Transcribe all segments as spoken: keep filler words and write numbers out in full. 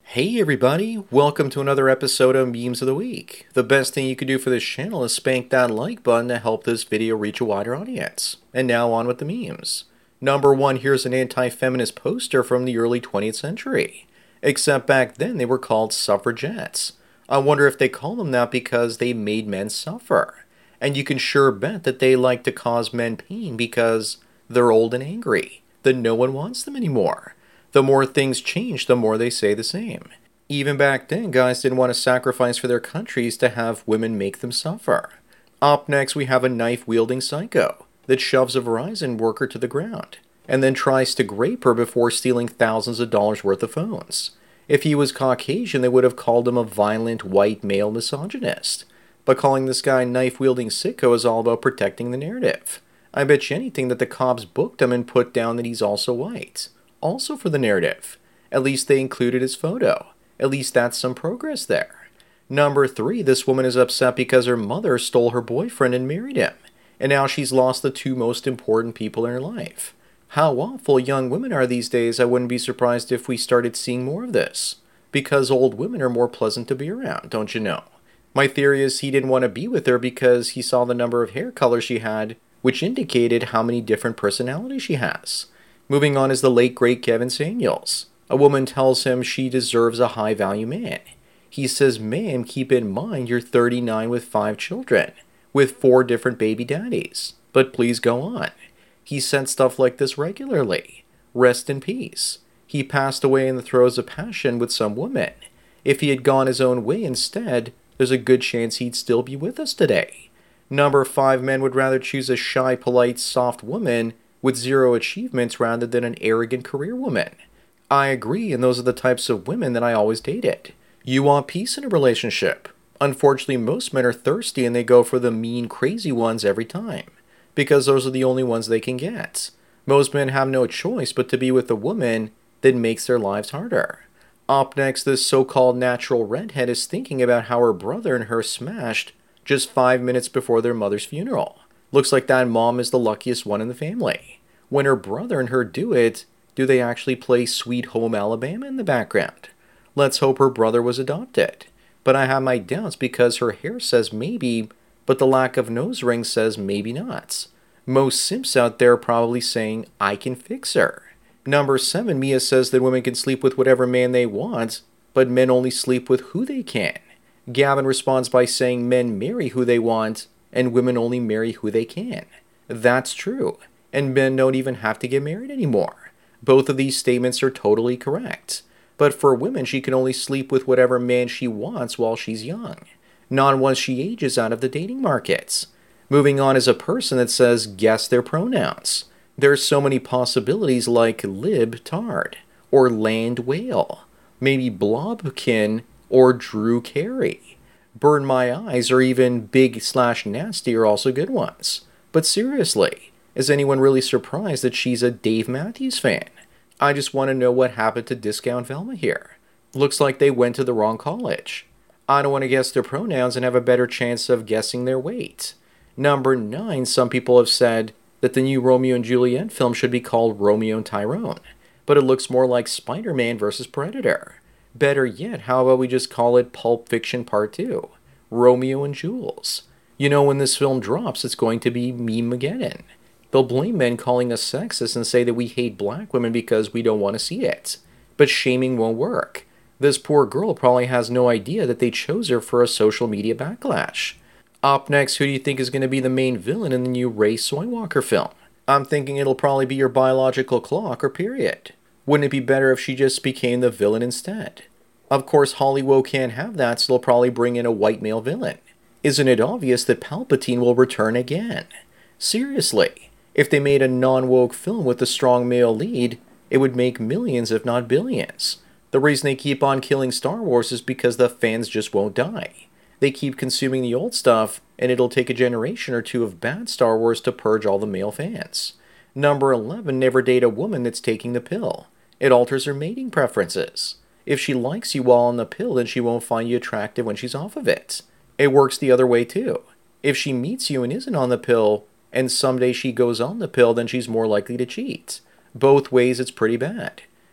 Hey everybody, welcome to another episode of Memes of the Week. The best thing you can do for this channel is spank that like button to help this video reach a wider audience. And now on with the memes. Number one, here's an anti-feminist poster from the early twentieth century. Except back then they were called suffragettes. I wonder if they call them that because they made men suffer. And you can sure bet that they like to cause men pain because they're old and angry, that no one wants them anymore. The more things change, the more they say the same. Even back then, guys didn't want to sacrifice for their countries to have women make them suffer. Up next, we have a knife-wielding psycho that shoves a Verizon worker to the ground and then tries to grape her before stealing thousands of dollars worth of phones. If he was Caucasian, they would have called him a violent white male misogynist. But calling this guy knife-wielding sicko is all about protecting the narrative. I bet you anything that the cops booked him and put down that he's also white. Also for the narrative. At least they included his photo. At least that's some progress there. Number three, this woman is upset because her mother stole her boyfriend and married him. And now she's lost the two most important people in her life. How awful young women are these days. I wouldn't be surprised if we started seeing more of this. Because old women are more pleasant to be around, don't you know? My theory is he didn't want to be with her because he saw the number of hair colors she had, which indicated how many different personalities she has. Moving on is the late great Kevin Samuels. A woman tells him she deserves a high-value man. He says, ma'am, keep in mind you're thirty-nine with five children, with four different baby daddies. But please go on. He sent stuff like this regularly. Rest in peace. He passed away in the throes of passion with some woman. If he had gone his own way instead, there's a good chance he'd still be with us today. Number five, men would rather choose a shy, polite, soft woman with zero achievements rather than an arrogant career woman. I agree, and those are the types of women that I always dated. You want peace in a relationship. Unfortunately, most men are thirsty and they go for the mean, crazy ones every time, because those are the only ones they can get. Most men have no choice but to be with a woman that makes their lives harder. Up next, this so-called natural redhead is thinking about how her brother and her smashed just five minutes before their mother's funeral. Looks like that mom is the luckiest one in the family. When her brother and her do it, do they actually play Sweet Home Alabama in the background? Let's hope her brother was adopted. But I have my doubts because her hair says maybe, but the lack of nose ring says maybe not. Most simps out there are probably saying, I can fix her. Number seven, Mia says that women can sleep with whatever man they want, but men only sleep with who they can. Gavin responds by saying men marry who they want, and women only marry who they can. That's true, and men don't even have to get married anymore. Both of these statements are totally correct. But for women, she can only sleep with whatever man she wants while she's young, not once she ages out of the dating markets. Moving on is a person that says guess their pronouns. There's so many possibilities like libtard, or land whale, maybe blobkin, or Drew Carey. Burn my eyes or even big slash nasty are also good ones. But seriously, is anyone really surprised that she's a Dave Matthews fan? I just want to know what happened to Discount Velma here. Looks like they went to the wrong college. I don't want to guess their pronouns and have a better chance of guessing their weight. Number nine, some people have said that the new Romeo and Juliet film should be called Romeo and Tyrone, but it looks more like Spider-Man versus Predator. Better yet, how about we just call it Pulp Fiction Part two? Romeo and Jules. You know, when this film drops, it's going to be Meme-mageddon. They'll blame men calling us sexist and say that we hate black women because we don't want to see it. But shaming won't work. This poor girl probably has no idea that they chose her for a social media backlash. Up next, who do you think is going to be the main villain in the new Ray Soywalker film? I'm thinking it'll probably be your biological clock or period. Wouldn't it be better if she just became the villain instead? Of course, Hollywood can't have that, so they'll probably bring in a white male villain. Isn't it obvious that Palpatine will return again? Seriously, if they made a non-woke film with a strong male lead, it would make millions if not billions. The reason they keep on killing Star Wars is because the fans just won't die. They keep consuming the old stuff, and it'll take a generation or two of bad Star Wars to purge all the male fans. Number eleven, never date a woman that's taking the pill. It alters her mating preferences. If she likes you while on the pill, then she won't find you attractive when she's off of it. It works the other way too. If she meets you and isn't on the pill, and someday she goes on the pill, then she's more likely to cheat. Both ways, it's pretty bad.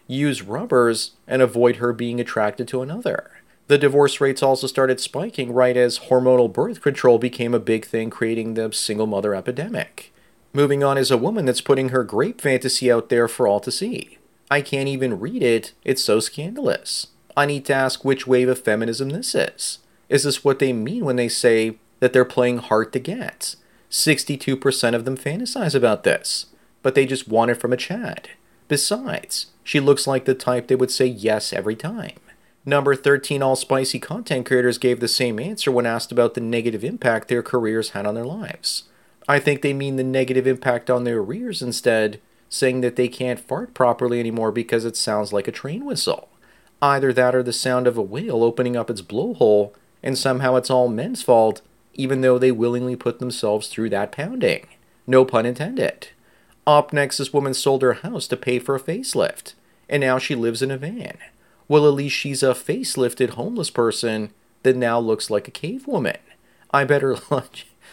use rubbers, and avoid her being attracted to another. The divorce rates also started spiking right as hormonal birth control became a big thing, creating the single mother epidemic. Moving on is a woman that's putting her grape fantasy out there for all to see. I can't even read it, it's so scandalous. I need to ask which wave of feminism this is. Is this what they mean when they say that they're playing hard to get? sixty-two percent of them fantasize about this, but they just want it from a Chad. Besides, she looks like the type that would say yes every time. Number thirteen, all spicy content creators gave the same answer when asked about the negative impact their careers had on their lives. I think they mean the negative impact on their ears instead, saying that they can't fart properly anymore because it sounds like a train whistle. Either that or the sound of a whale opening up its blowhole, and somehow it's all men's fault, even though they willingly put themselves through that pounding. No pun intended. Up next, this woman sold her house to pay for a facelift, and now she lives in a van. Well, at least she's a facelifted homeless person that now looks like a cave woman. I bet her, log-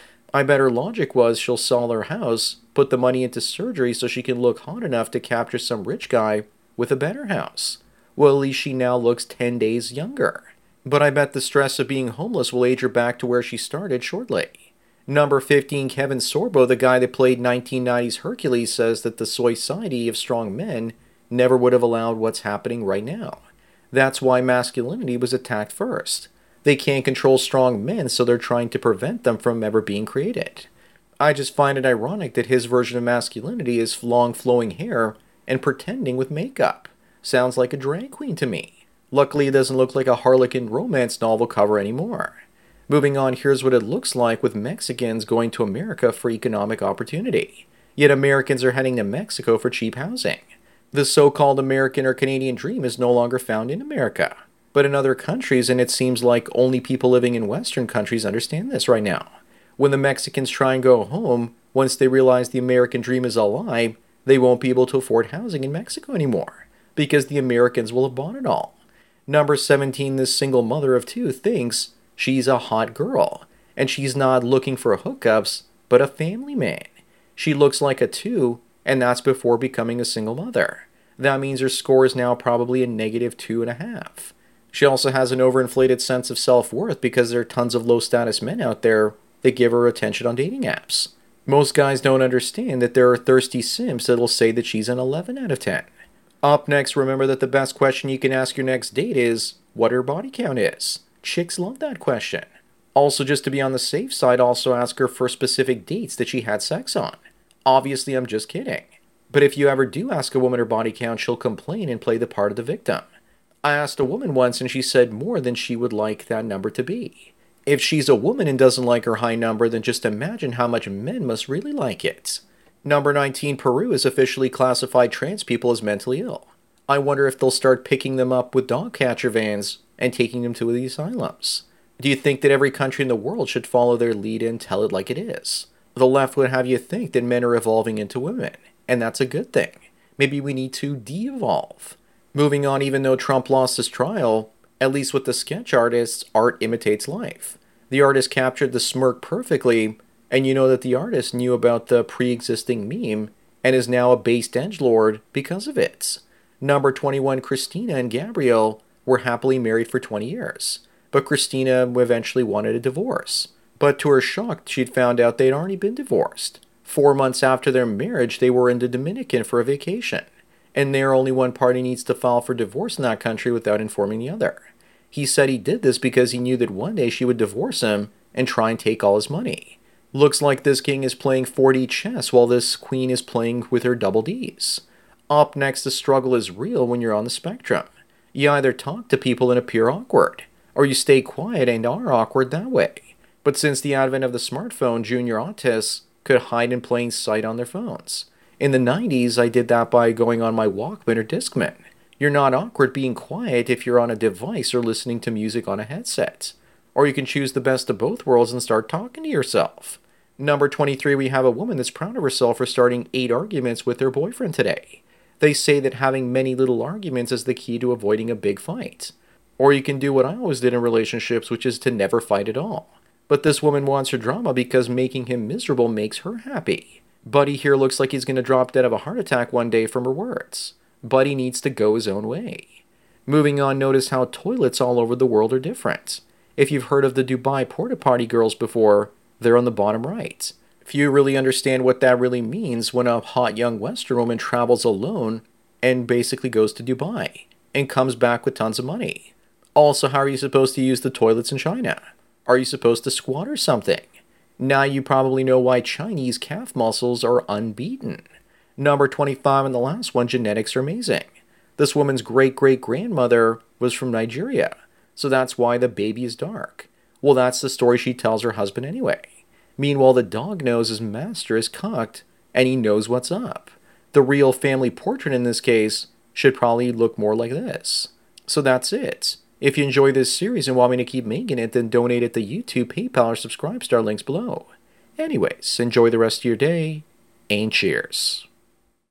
I bet her logic was she'll sell her house, put the money into surgery so she can look hot enough to capture some rich guy with a better house. Well, at least she now looks ten days younger. But I bet the stress of being homeless will age her back to where she started shortly. Number fifteen, Kevin Sorbo, the guy that played nineteen nineties Hercules, says that the society of strong men never would have allowed what's happening right now. That's why masculinity was attacked first. They can't control strong men, so they're trying to prevent them from ever being created. I just find it ironic that his version of masculinity is long flowing hair and pretending with makeup. Sounds like a drag queen to me. Luckily, it doesn't look like a Harlequin romance novel cover anymore. Moving on, here's what it looks like with Mexicans going to America for economic opportunity. Yet Americans are heading to Mexico for cheap housing. The so-called American or Canadian dream is no longer found in America, but in other countries, and it seems like only people living in Western countries understand this right now. When the Mexicans try and go home, once they realize the American dream is a lie, they won't be able to afford housing in Mexico anymore, because the Americans will have bought it all. Number seventeen, this single mother of two thinks she's a hot girl, and she's not looking for hookups, but a family man. She looks like a two, and that's before becoming a single mother. That means her score is now probably a negative two and a half. She also has an overinflated sense of self-worth because there are tons of low-status men out there that give her attention on dating apps. Most guys don't understand that there are thirsty simps that'll say that she's an eleven out of ten. Up next, remember that the best question you can ask your next date is what her body count is. Chicks love that question. Also, just to be on the safe side, also ask her for specific dates that she had sex on. Obviously, I'm just kidding. But if you ever do ask a woman her body count, she'll complain and play the part of the victim. I asked a woman once and she said more than she would like that number to be. If she's a woman and doesn't like her high number, then just imagine how much men must really like it. Number nineteen, Peru has officially classified trans people as mentally ill. I wonder if they'll start picking them up with dog catcher vans and taking them to the asylums. Do you think that every country in the world should follow their lead and tell it like it is? The left would have you think that men are evolving into women, and that's a good thing. Maybe we need to de-evolve. Moving on, even though Trump lost his trial, at least with the sketch artists, art imitates life. The artist captured the smirk perfectly, and you know that the artist knew about the pre-existing meme and is now a based edgelord because of it. Number twenty-one, Christina and Gabriel were happily married for twenty years, but Christina eventually wanted a divorce. But to her shock, she'd found out they'd already been divorced. Four months after their marriage, they were in the Dominican for a vacation, and there only one party needs to file for divorce in that country without informing the other. He said he did this because he knew that one day she would divorce him and try and take all his money. Looks like this king is playing four D chess while this queen is playing with her double Ds. Up next, the struggle is real when you're on the spectrum. You either talk to people and appear awkward, or you stay quiet and are awkward that way. But since the advent of the smartphone, junior autists could hide in plain sight on their phones. In the nineties, I did that by going on my Walkman or Discman. You're not awkward being quiet if you're on a device or listening to music on a headset. Or you can choose the best of both worlds and start talking to yourself. Number twenty-three, we have a woman that's proud of herself for starting eight arguments with her boyfriend today. They say that having many little arguments is the key to avoiding a big fight. Or you can do what I always did in relationships, which is to never fight at all. But this woman wants her drama because making him miserable makes her happy. Buddy here looks like he's going to drop dead of a heart attack one day from her words. but he needs to go his own way. Moving on, notice how toilets all over the world are different. If you've heard of the Dubai porta potty girls before, they're on the bottom right. Few really understand what that really means when a hot young Western woman travels alone and basically goes to Dubai and comes back with tons of money. Also, how are you supposed to use the toilets in China? Are you supposed to squat or something? Now you probably know why Chinese calf muscles are unbeaten. Number twenty-five and the last one, genetics are amazing. This woman's great-great-grandmother was from Nigeria, so that's why the baby is dark. Well, that's the story she tells her husband anyway. Meanwhile, the dog knows his master is cooked, and he knows what's up. The real family portrait in this case should probably look more like this. So that's it. If you enjoy this series and want me to keep making it, then donate at the YouTube, PayPal, or Subscribe Star links below. Anyways, enjoy the rest of your day, and cheers.